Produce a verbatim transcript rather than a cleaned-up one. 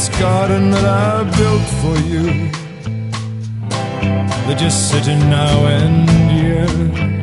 this garden that I built for you. They're just sitting now and year